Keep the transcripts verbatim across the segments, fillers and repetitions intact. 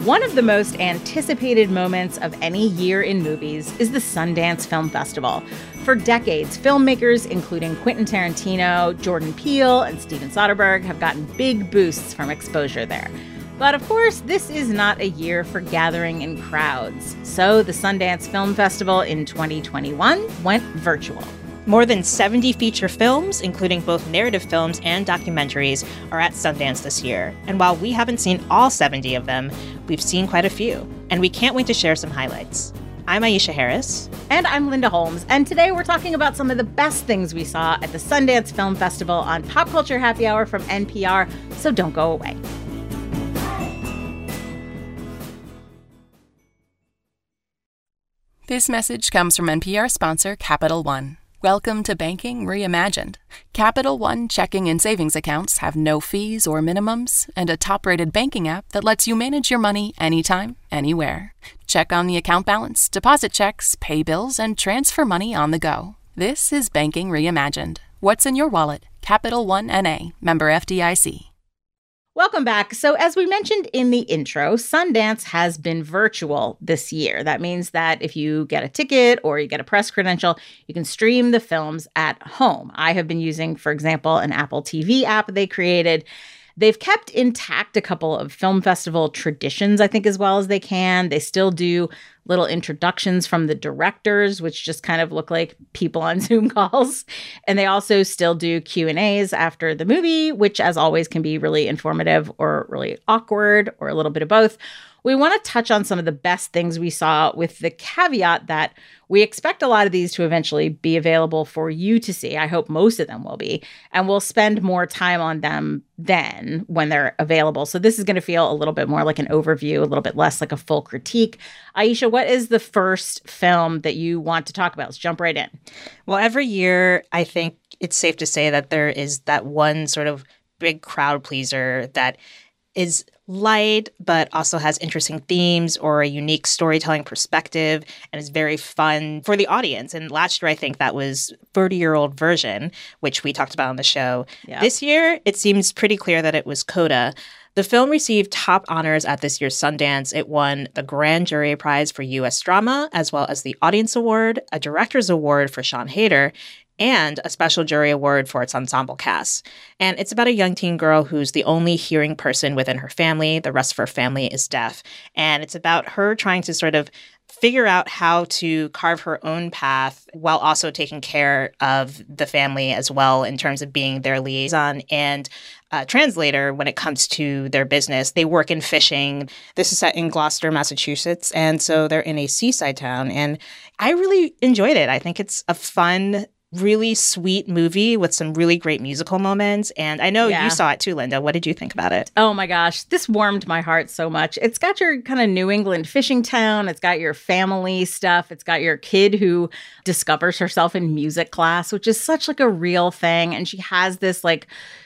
One of the most anticipated moments of any year in movies is the Sundance Film Festival. For decades, filmmakers, including Quentin Tarantino, Jordan Peele, and Steven Soderbergh, have gotten big boosts from exposure there. But of course, this is not a year for gathering in crowds. So the Sundance Film Festival in twenty twenty-one went virtual. More than seventy feature films, including both narrative films and documentaries, are at Sundance this year. And while we haven't seen all seventy of them, we've seen quite a few. And we can't wait to share some highlights. I'm Aisha Harris. And I'm Linda Holmes. And today we're talking about some of the best things we saw at the Sundance Film Festival on Pop Culture Happy Hour from N P R. So don't go away. This message comes from N P R sponsor Capital One. Welcome to Banking Reimagined. Capital One checking and savings accounts have no fees or minimums and a top-rated banking app that lets you manage your money anytime, anywhere. Check on the account balance, deposit checks, pay bills, and transfer money on the go. This is Banking Reimagined. What's in your wallet? Capital One N A, member F D I C. Welcome back. So as we mentioned in the intro, Sundance has been virtual this year. That means that if you get a ticket or you get a press credential, you can stream the films at home. I have been using, for example, an Apple T V app they created. They've kept intact a couple of film festival traditions, I think, as well as they can. They still do little introductions from the directors, which just kind of look like people on Zoom calls. And they also still do Q and A's after the movie, which, as always, can be really informative or really awkward or a little bit of both. We want to touch on some of the best things we saw with the caveat that we expect a lot of these to eventually be available for you to see. I hope most of them will be. And we'll spend more time on them then when they're available. So this is going to feel a little bit more like an overview, a little bit less like a full critique. Aisha, what is the first film that you want to talk about? Let's jump right in. Well, every year, I think it's safe to say that there is that one sort of big crowd pleaser that is light, but also has interesting themes or a unique storytelling perspective and is very fun for the audience. And last year, I think that was thirty-year-old Version, which we talked about on the show. Yeah. This year, it seems pretty clear that it was Coda. The film received top honors at this year's Sundance. It won the Grand Jury Prize for U S Drama, as well as the Audience Award, a Director's Award for Siân Heder, and a special jury award for its ensemble cast. And it's about a young teen girl who's the only hearing person within her family. The rest of her family is deaf. And it's about her trying to sort of figure out how to carve her own path while also taking care of the family as well in terms of being their liaison and uh, translator when it comes to their business. They work in fishing. This is set in Gloucester, Massachusetts. And so they're in a seaside town. And I really enjoyed it. I think it's a fun, really sweet movie with some really great musical moments. And I know yeah. you saw it too, Linda. What did you think about it? Oh my gosh, this warmed my heart so much. It's got your kind of New England fishing town. It's got your family stuff. It's got your kid who discovers herself in music class, which is such like a real thing. And she has this like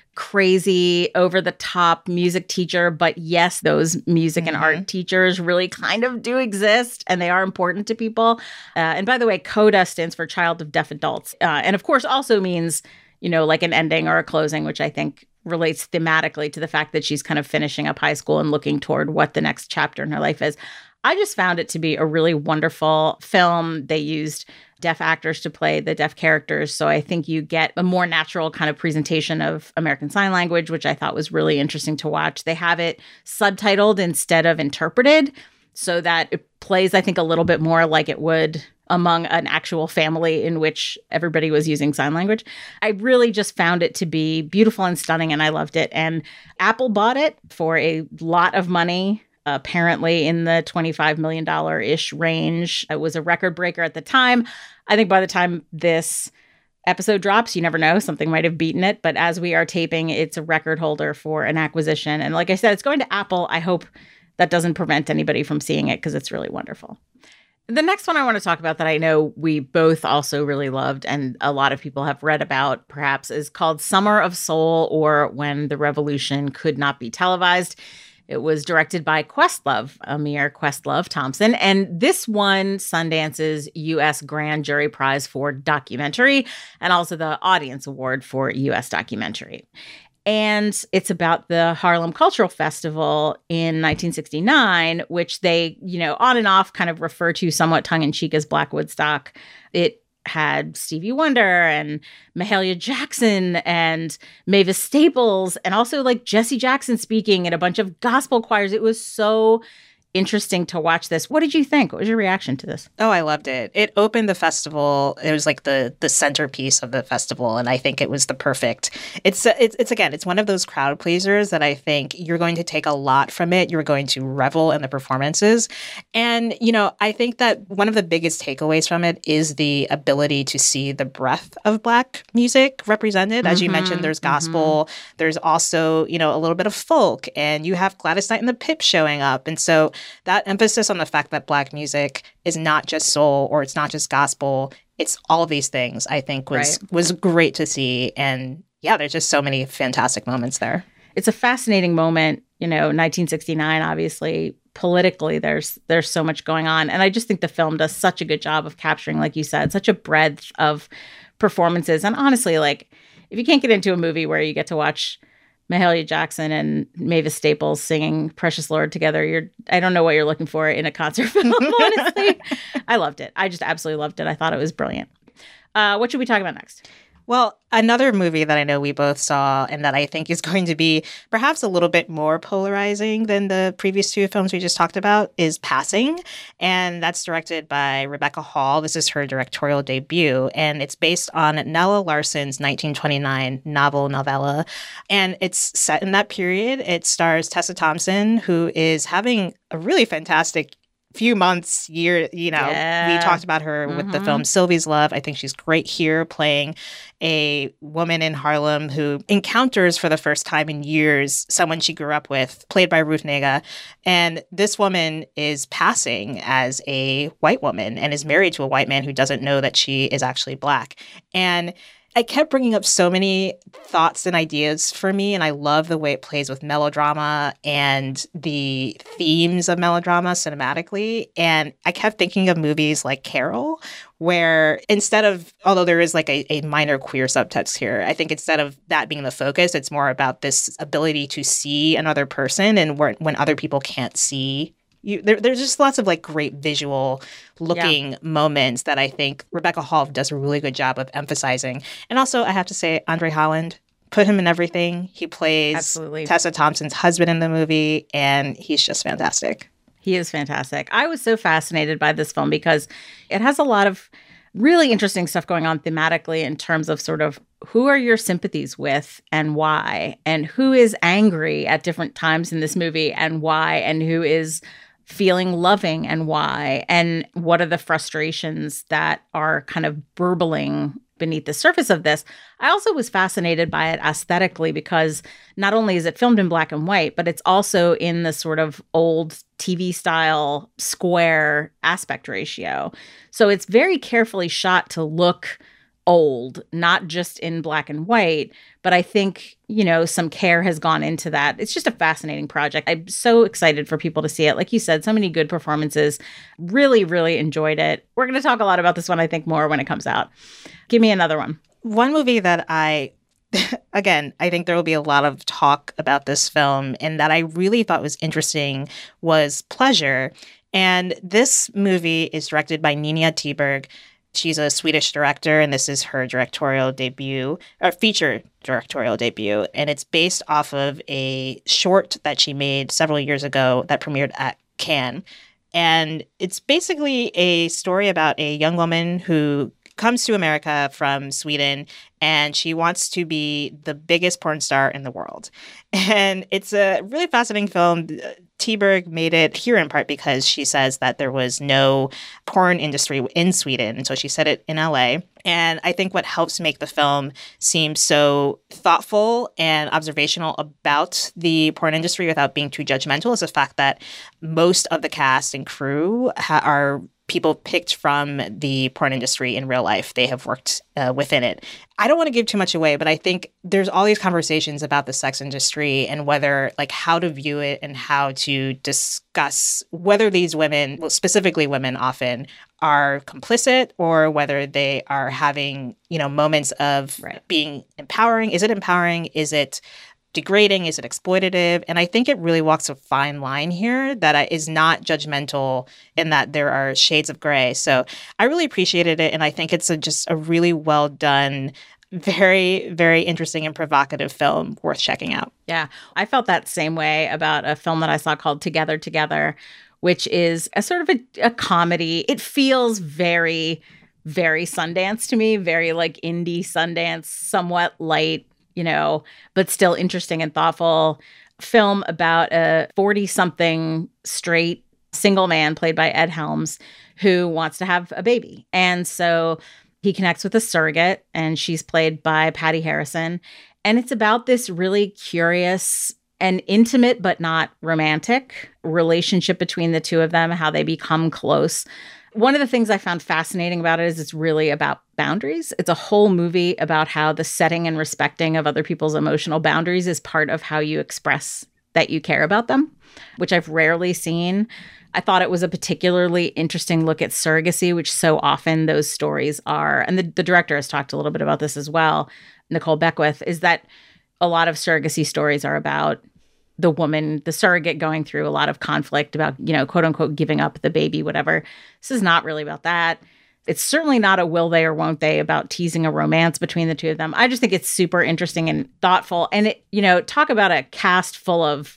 crazy over-the-top music teacher, but yes, those music mm-hmm. and art teachers really kind of do exist, and they are important to people. Uh, and by the way, CODA stands for Child of Deaf Adults, uh, and of course also means, you know, like an ending or a closing, which I think relates thematically to the fact that she's kind of finishing up high school and looking toward what the next chapter in her life is. I just found it to be a really wonderful film. They used deaf actors to play the deaf characters. So I think you get a more natural kind of presentation of American Sign Language, which I thought was really interesting to watch. They have it subtitled instead of interpreted so that it plays, I think, a little bit more like it would among an actual family in which everybody was using sign language. I really just found it to be beautiful and stunning, and I loved it. And Apple bought it for a lot of money, apparently in the twenty-five million dollars-ish range. It was a record breaker at the time. I think by the time this episode drops, you never know, something might have beaten it. But as we are taping, it's a record holder for an acquisition. And like I said, it's going to Apple. I hope that doesn't prevent anybody from seeing it because it's really wonderful. The next one I want to talk about that I know we both also really loved and a lot of people have read about perhaps is called Summer of Soul, or When the Revolution Could Not Be Televised. It was directed by Questlove, Amir Questlove Thompson, and this won Sundance's U S Grand Jury Prize for Documentary and also the Audience Award for U S Documentary. And it's about the Harlem Cultural Festival in nineteen sixty-nine, which they, you know, on and off kind of refer to somewhat tongue-in-cheek as Black Woodstock. It had Stevie Wonder and Mahalia Jackson and Mavis Staples and also like Jesse Jackson speaking and a bunch of gospel choirs. It was so interesting to watch this. What did you think? What was your reaction to this? Oh, I loved it. It opened the festival. It was like the the centerpiece of the festival, and I think it was the perfect. It's it's, it's again, it's one of those crowd pleasers that I think you're going to take a lot from it. You're going to revel in the performances, and you know, I think that one of the biggest takeaways from it is the ability to see the breadth of Black music represented. As mm-hmm, you mentioned, there's gospel. Mm-hmm. There's also, you know, a little bit of folk, and you have Gladys Knight and the Pips showing up, and so that emphasis on the fact that Black music is not just soul or it's not just gospel, it's all of these things, I think was right. was great to see. And yeah, there's just so many fantastic moments there. It's a fascinating moment, you know, nineteen sixty-nine, obviously, politically, there's there's so much going on. And I just think the film does such a good job of capturing, like you said, such a breadth of performances. And honestly, like, if you can't get into a movie where you get to watch Mahalia Jackson and Mavis Staples singing Precious Lord together, you're I don't know what you're looking for in a concert film, honestly. I loved it. I just absolutely loved it. I thought it was brilliant. Uh, what should we talk about next? Well, another movie that I know we both saw and that I think is going to be perhaps a little bit more polarizing than the previous two films we just talked about is Passing. And that's directed by Rebecca Hall. This is her directorial debut. And it's based on Nella Larsen's nineteen twenty-nine novel novella. And it's set in that period. It stars Tessa Thompson, who is having a really fantastic few months, year, you know, yeah. we talked about her mm-hmm. with the film Sylvie's Love. I think she's great here playing a woman in Harlem who encounters for the first time in years someone she grew up with, played by Ruth Negga. And this woman is passing as a white woman and is married to a white man who doesn't know that she is actually Black. And I kept bringing up so many thoughts and ideas for me, and I love the way it plays with melodrama and the themes of melodrama cinematically. And I kept thinking of movies like Carol, where instead of, although there is like a, a minor queer subtext here, I think instead of that being the focus, it's more about this ability to see another person and where, when other people can't see You, there, there's just lots of like great visual looking yeah. moments that I think Rebecca Hall does a really good job of emphasizing. And also, I have to say, Andre Holland, put him in everything. He plays Absolutely. Tessa Thompson's husband in the movie, and he's just fantastic. He is fantastic. I was so fascinated by this film because it has a lot of really interesting stuff going on thematically in terms of sort of who are your sympathies with and why, and who is angry at different times in this movie and why, and who is feeling loving and why, and what are the frustrations that are kind of burbling beneath the surface of this. I also was fascinated by it aesthetically because not only is it filmed in black and white, but it's also in the sort of old T V style square aspect ratio. So it's very carefully shot to look old, not just in black and white, but I think, you know, some care has gone into that. It's just a fascinating project. I'm so excited for people to see it. Like you said, so many good performances. Really, really enjoyed it. We're going to talk a lot about this one, I think, more when it comes out. Give me another one. One movie that I, again, I think there will be a lot of talk about this film and that I really thought was interesting was Pleasure. And this movie is directed by Nina Tiberg. She's a Swedish director, and this is her directorial debut, or feature directorial debut. And it's based off of a short that she made several years ago that premiered at Cannes. And it's basically a story about a young woman who comes to America from Sweden, and she wants to be the biggest porn star in the world. And it's a really fascinating film. Tiberg made it here in part because she says that there was no porn industry in Sweden, and so she set it in L A. And I think what helps make the film seem so thoughtful and observational about the porn industry without being too judgmental is the fact that most of the cast and crew ha- are people picked from the porn industry in real life. They have worked uh, within it. I don't want to give too much away, but I think there's all these conversations about the sex industry and whether, like, how to view it and how to discuss whether these women, well, specifically women often, are complicit or whether they are having, you know, moments of right. being empowering. Is it empowering? Is it degrading? Is it exploitative? And I think it really walks a fine line here that is not judgmental in that there are shades of gray. So I really appreciated it. And I think it's a, just a really well done, very, very interesting and provocative film worth checking out. Yeah, I felt that same way about a film that I saw called Together Together, which is a sort of a, a comedy. It feels very, very Sundance to me, very like indie Sundance, somewhat light, you know, but still interesting and thoughtful film about a forty-something straight single man played by Ed Helms who wants to have a baby. And so he connects with a surrogate, and she's played by Patty Harrison. And it's about this really curious and intimate, but not romantic relationship between the two of them, how they become close. One of the things I found fascinating about it is it's really about boundaries. It's a whole movie about how the setting and respecting of other people's emotional boundaries is part of how you express that you care about them, which I've rarely seen. I thought it was a particularly interesting look at surrogacy, which so often those stories are. And the, the director has talked a little bit about this as well, Nicole Beckwith, is that a lot of surrogacy stories are about the woman, the surrogate, going through a lot of conflict about, you know, quote unquote, giving up the baby, whatever. This is not really about that. It's certainly not a will they or won't they about teasing a romance between the two of them. I just think it's super interesting and thoughtful. And, it, you know, talk about a cast full of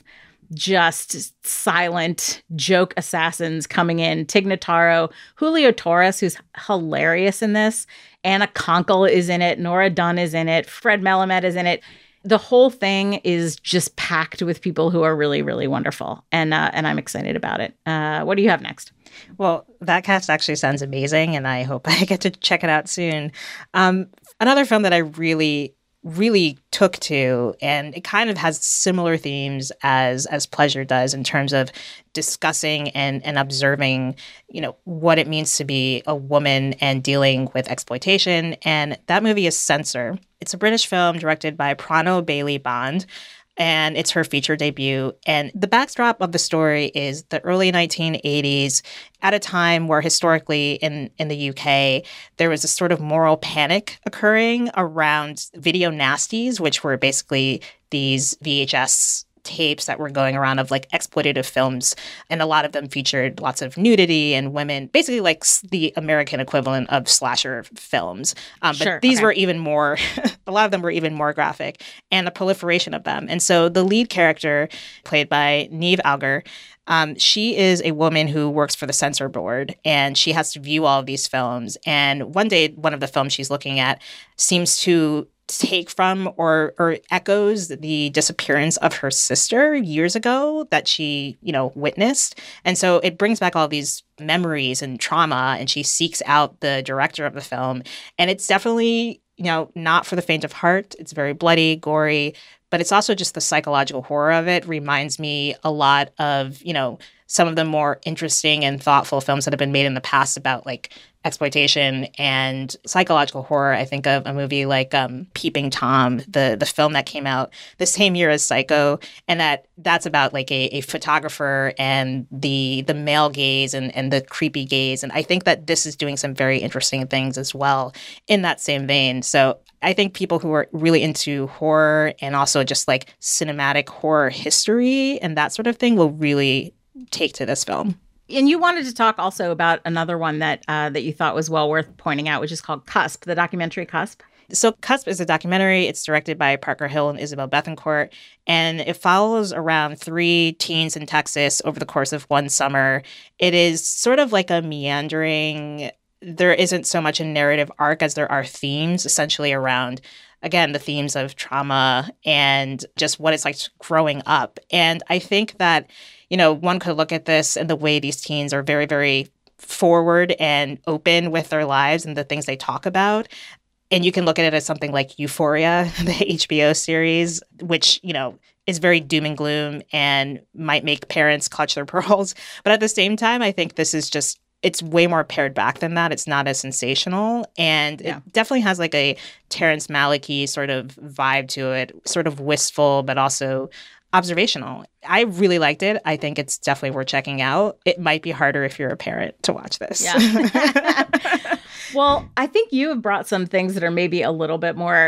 just silent joke assassins coming in. Tig Notaro, Julio Torres, who's hilarious in this. Anna Konkle is in it. Nora Dunn is in it. Fred Melamed is in it. The whole thing is just packed with people who are really, really wonderful. And uh, and I'm excited about it. Uh, what do you have next? Well, that cast actually sounds amazing, and I hope I get to check it out soon. Um, another film that I really really took to, and it kind of has similar themes as as Pleasure does in terms of discussing and and observing, you know, what it means to be a woman and dealing with exploitation. And that movie is Censor. It's a British film directed by Prano Bailey Bond, and it's her feature debut. And the backdrop of the story is the early nineteen eighties, at a time where historically in, in the U K, there was a sort of moral panic occurring around video nasties, which were basically these V H S tapes that were going around of like exploitative films. And a lot of them featured lots of nudity and women, basically like the American equivalent of slasher films. Um, but sure, these okay. were even more, a lot of them were even more graphic, and a proliferation of them. And so the lead character, played by Niamh Algar, Um, she is a woman who works for the censor board, and she has to view all of these films. And one day, one of the films she's looking at seems to take from or or echoes the disappearance of her sister years ago that she, you know, witnessed. And so it brings back all these memories and trauma, and she seeks out the director of the film. And it's definitely, you know, not for the faint of heart. It's very bloody, gory, but it's also just the psychological horror of it reminds me a lot of, you know, some of the more interesting and thoughtful films that have been made in the past about like exploitation and psychological horror. I think of a movie like um, Peeping Tom, the the film that came out the same year as Psycho, and that that's about like a, a photographer and the the male gaze and, and the creepy gaze. And I think that this is doing some very interesting things as well in that same vein. So I think people who are really into horror and also just like cinematic horror history and that sort of thing will really take to this film. And you wanted to talk also about another one that uh, that you thought was well worth pointing out, which is called Cusp, the documentary Cusp. So Cusp is a documentary. It's directed by Parker Hill and Isabel Bethencourt, and it follows around three teens in Texas over the course of one summer. It is sort of like a meandering, there isn't so much a narrative arc as there are themes essentially around, again, the themes of trauma and just what it's like growing up. And I think that, you know, one could look at this and the way these teens are very, very forward and open with their lives and the things they talk about. And you can look at it as something like Euphoria, the H B O series, which, you know, is very doom and gloom and might make parents clutch their pearls. But at the same time, I think this is just, it's way more pared back than that. It's not as sensational. And yeah. It definitely has like a Terrence Malick sort of vibe to it, sort of wistful, but also observational. I really liked it. I think it's definitely worth checking out. It might be harder if you're a parent to watch this. Yeah. Well, I think you have brought some things that are maybe a little bit more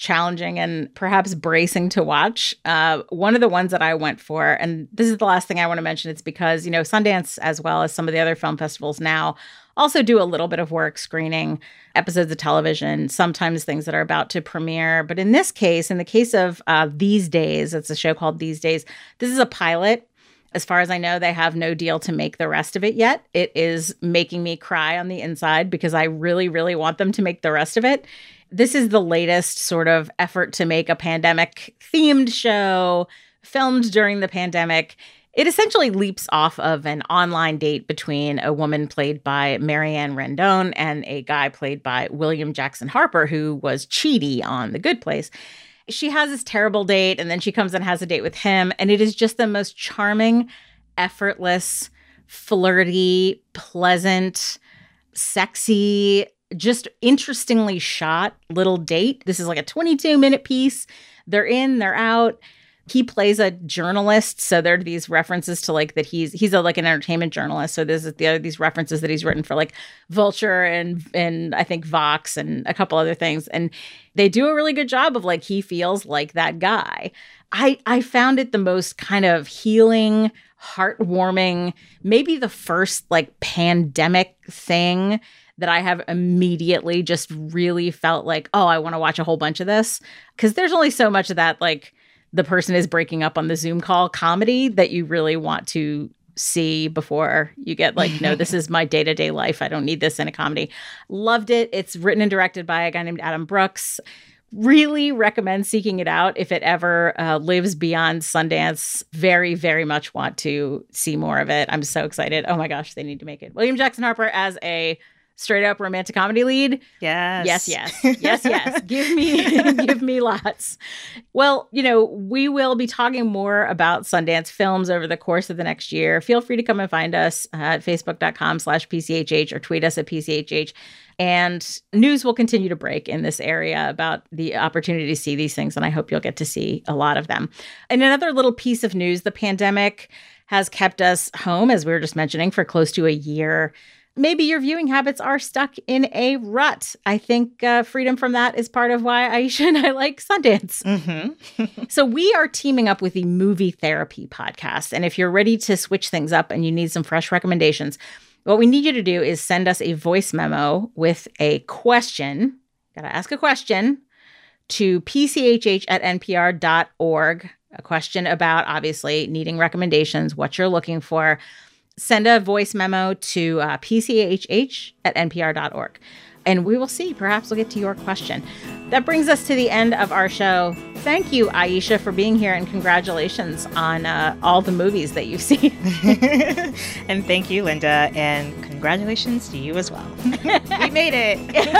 challenging and perhaps bracing to watch. Uh, one of the ones that I went for, and this is the last thing I want to mention, it's because, you know, Sundance, as well as some of the other film festivals now, also do a little bit of work screening episodes of television, sometimes things that are about to premiere. But in this case, in the case of uh, These Days, it's a show called These Days. This is a pilot. As far as I know, they have no deal to make the rest of it yet. It is making me cry on the inside because I really, really want them to make the rest of it. This is the latest sort of effort to make a pandemic-themed show filmed during the pandemic. It essentially leaps off of an online date between a woman played by Marianne Rendon and a guy played by William Jackson Harper, who was Chidi on The Good Place. She has this terrible date, and then she comes and has a date with him, and it is just the most charming, effortless, flirty, pleasant, sexy, just interestingly shot little date. This is like a twenty-two minute piece. They're in, they're out. He plays a journalist, so there are these references to like that he's he's a, like an entertainment journalist. So there's the other these references that he's written for like Vulture and and I think Vox and a couple other things. And they do a really good job of like he feels like that guy. I I found it the most kind of healing, heartwarming, maybe the first like pandemic thing that I have immediately just really felt like, oh, I want to watch a whole bunch of this. Because there's only so much of that like the person is breaking up on the Zoom call comedy that you really want to see before you get like, no, this is my day-to-day life. I don't need this in a comedy. Loved it. It's written and directed by a guy named Adam Brooks. Really recommend seeking it out if it ever uh, lives beyond Sundance. Very, very much want to see more of it. I'm so excited. Oh my gosh, they need to make it. William Jackson Harper as a straight up romantic comedy lead. Yes. Yes, yes. Yes, yes. Give me give me lots. Well, you know, we will be talking more about Sundance films over the course of the next year. Feel free to come and find us at facebook.com slash PCHH or tweet us at P C H H. And news will continue to break in this area about the opportunity to see these things. And I hope you'll get to see a lot of them. And another little piece of news, the pandemic has kept us home, as we were just mentioning, for close to a year. Maybe your viewing habits are stuck in a rut. I think uh, freedom from that is part of why Aisha and I like Sundance. Mm-hmm. So we are teaming up with the Movie Therapy podcast. And if you're ready to switch things up and you need some fresh recommendations, what we need you to do is send us a voice memo with a question. Got to ask a question to P C H H at N P R dot org. A question about, obviously, needing recommendations, what you're looking for. Send a voice memo to uh, P C H H at N P R dot org. And we will see. Perhaps we'll get to your question. That brings us to the end of our show. Thank you, Aisha, for being here, and congratulations on uh, all the movies that you've seen. And thank you, Linda, and congratulations to you as well. We made it.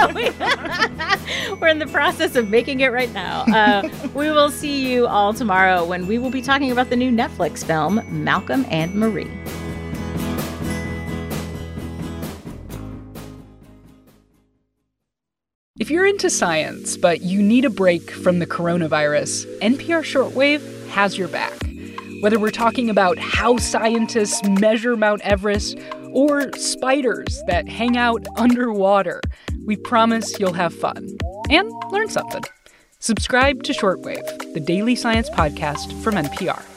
We're in the process of making it right now. Uh, we will see you all tomorrow when we will be talking about the new Netflix film, Malcolm and Marie. If you're into science, but you need a break from the coronavirus, N P R Shortwave has your back. Whether we're talking about how scientists measure Mount Everest or spiders that hang out underwater, we promise you'll have fun and learn something. Subscribe to Shortwave, the daily science podcast from N P R.